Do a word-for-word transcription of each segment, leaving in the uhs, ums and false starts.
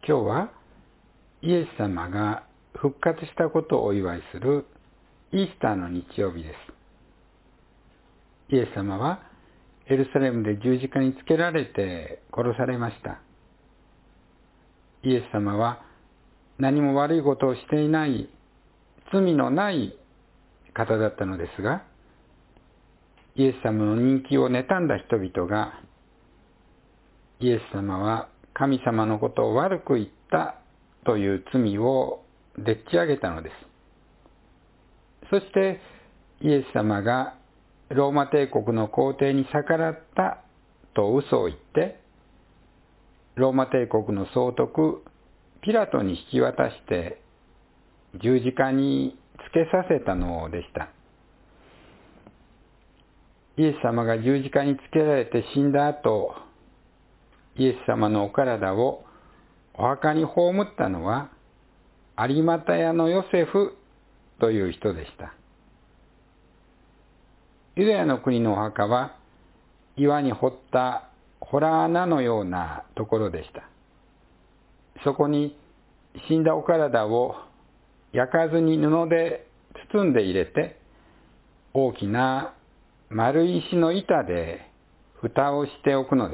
今日はイエス様が復活したことをお祝いするイースターの日曜日です。イエス様はエルサレムで十字架につけられて殺されました。イエス様は何も悪いことをしていない罪のない方だったのですが、イエス様の人気を妬んだ人々が、イエス様は神様のことを悪く言ったという罪をでっち上げたのです。そしてイエス様がローマ帝国の皇帝に逆らったと嘘を言って、ローマ帝国の総督ピラトに引き渡して十字架につけさせたのでした。イエス様が十字架につけられて死んだ後、イエス様のお体をお墓に葬ったのは有股屋のヨセフという人でした。ユダヤの国のお墓は岩に掘った洞穴のようなところでした。そこに死んだお体を焼かずに布で包んで入れて、大きな丸い石の板で蓋をしておくのです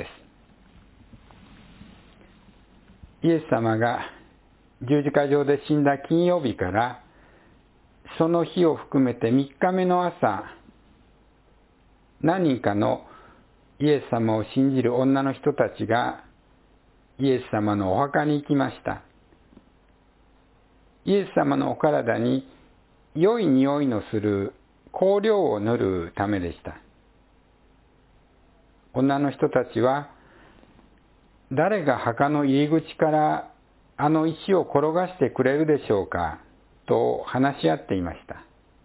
。イエス様が十字架上で死んだ金曜日からその日を含めてみっかめの朝、何人かのイエス様を信じる女の人たちがイエス様のお墓に行きました。イエス様のお体に良い匂いのする香料を塗るためでした。女の人たちは、誰が墓の入り口からあの石を転がしてくれるでしょうかと話し合っていました。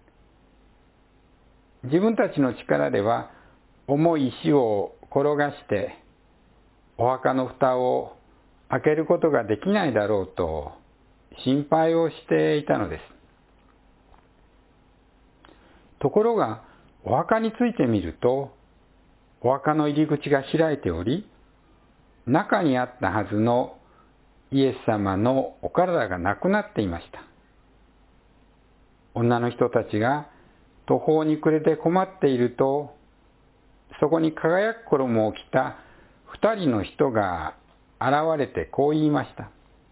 自分たちの力では重い石を転がしてお墓の蓋を開けることができないだろうと心配をしていたのです。ところがお墓についてみると、お墓の入り口が開いており、中にあったはずのイエス様のお体がなくなっていました。女の人たちが途方に暮れて困っていると、そこに輝く衣を着た二人の人が現れてこう言いました。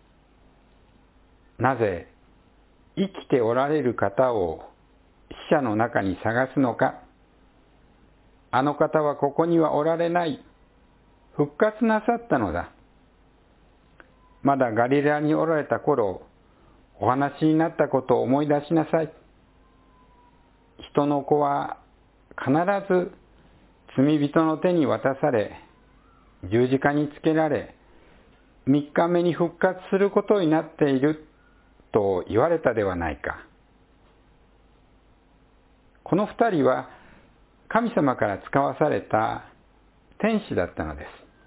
なぜ生きておられる方を死者の中に探すのか。あの方はここにはおられない。復活なさったのだ。まだガリラヤにおられた頃、お話になったことを思い出しなさい。人の子は必ず罪人の手に渡され、十字架につけられ、三日目に復活することになっていると言われたではないか。この二人は神様から使わされた天使だったのです。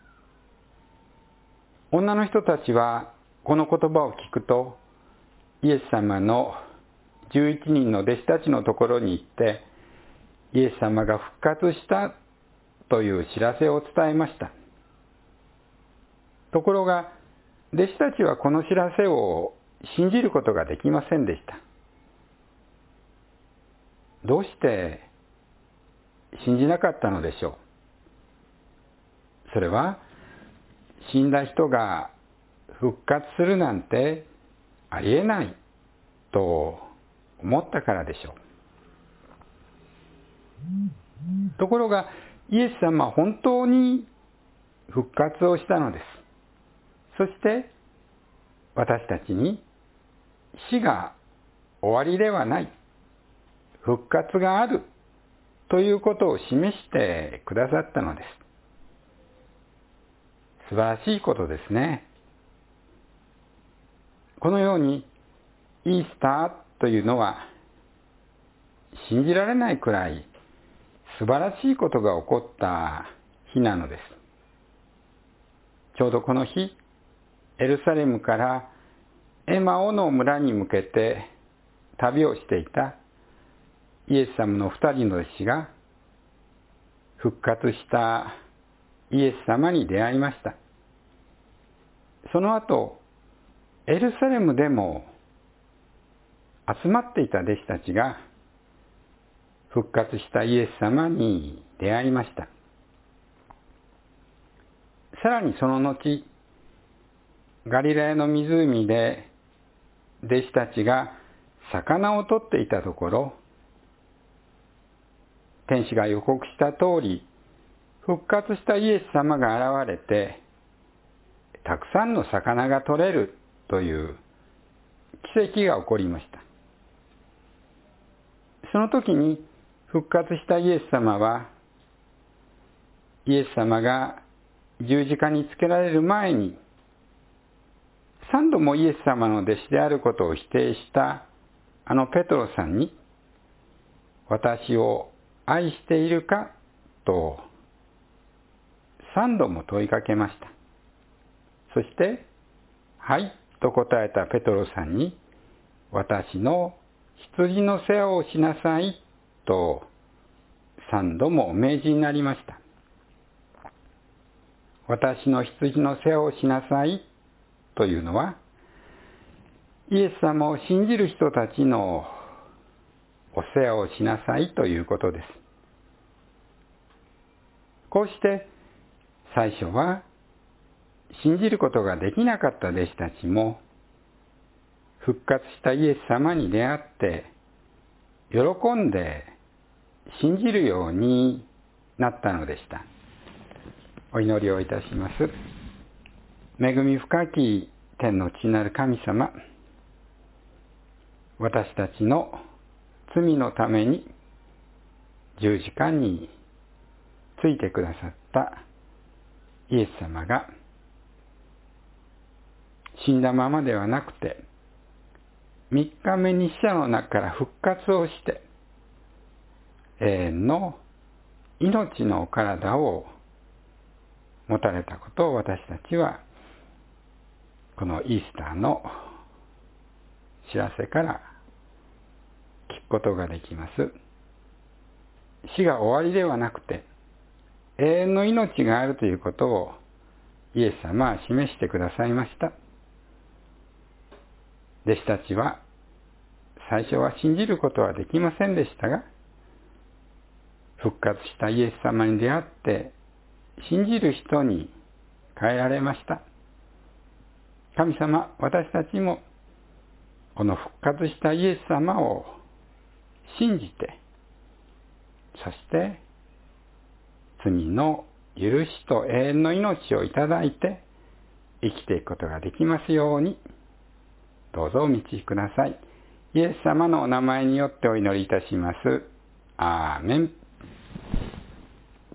女の人たちはこの言葉を聞くと、イエス様の十一人の弟子たちのところに行って、イエス様が復活したという知らせを伝えました。ところが、弟子たちはこの知らせを信じることができませんでした。どうして信じなかったのでしょう。それは、死んだ人が復活するなんてありえないと思ったからでしょう。ところが、イエス様は本当に復活をしたのです。そして、私たちに死が終わりではない、復活があるということを示してくださったのです。素晴らしいことですね。このようにイースターというのは信じられないくらい素晴らしいことが起こった日なのです。ちょうどこの日、エルサレムからエマオの村に向けて旅をしていたイエス様の二人の弟子が復活したイエス様に出会いました。その後、 エルサレムでも集まっていた弟子たちが復活したイエス様に出会いました。さらにその後、ガリラヤの湖で弟子たちが魚を取っていたところ、天使が予告した通り、復活したイエス様が現れて、たくさんの魚が取れるという奇跡が起こりました。その時に復活したイエス様は、イエス様が十字架につけられる前に、三度もイエス様の弟子であることを否定したあのペトロさんに、私を愛しているかと三度も問いかけました。そして、はいと答えたペトロさんに、私の羊の世話をしなさいと三度もお命じになりました。私の羊の世話をしなさいというのは、イエス様を信じる人たちのお世話をしなさいということです。こうして最初は信じることができなかった弟子たちも復活したイエス様に出会って喜んで信じるようになったのでした。お祈りをいたします。恵み深き天の父なる神様、私たちの罪のために十字架についてくださったイエス様が死んだままではなくて三日目に死者の中から復活をして永遠の命のお体を持たれたことを私たちはこのイースターの知らせから聞くことができます。死が終わりではなくて永遠の命があるということをイエス様は示してくださいました。弟子たちは最初は信じることはできませんでしたが、復活したイエス様に出会って信じる人に変えられました。神様、私たちもこの復活したイエス様を信じて、そして罪の許しと永遠の命をいただいて生きていくことができますように、どうぞお導きください。イエス様のお名前によってお祈りいたします。アーメン。